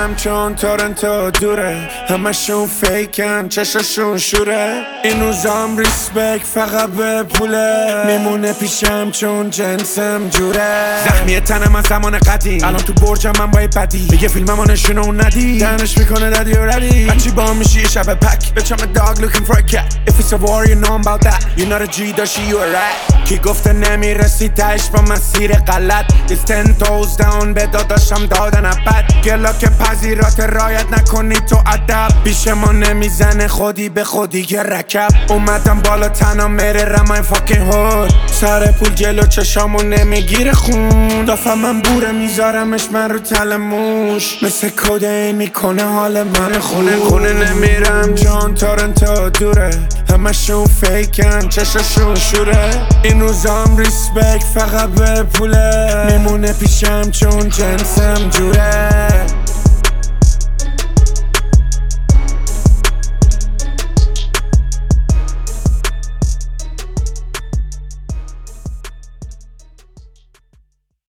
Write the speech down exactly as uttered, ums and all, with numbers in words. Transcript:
نمیرم چون تورنتو دوره، همشون فیکن چشاشون شوره. این روزام ریسپکت فقط به پوله، میمونه پیشم چون جنسم جوره. زخمی تنم از زمان قدیم، الان تو برجم من با بدی، میگه فیلممو نشونه اون ندی، دهنش میکنه دادی و ردی. بچی با میشی یه شب پک، bitch I'm a dog looking for a cat. If it's a war you know about that, you're not a G داشتی you a rat. کی گفته نمیرسی تهش با مسیر غلط، It's ten toes down به داداشم دادن ابد. گلا که پذیرات رایت نکنی تو ادب، بیش ما نمیزنه خودی به خودی که رکب. اومدم بالا تنها میره رمای فاکین هود، سر پول جلو چشامو نمیگیره خون. دافه من بوره میذارمش من رو تل موش، مثل کده میکنه حال من خونه خونه. نمیرم چون تورنتو دوره، همشون فیکن چشاشون شوره. این روزام ریسپکت فقط به پوله، میمونه پیشم چون جنسم جوره.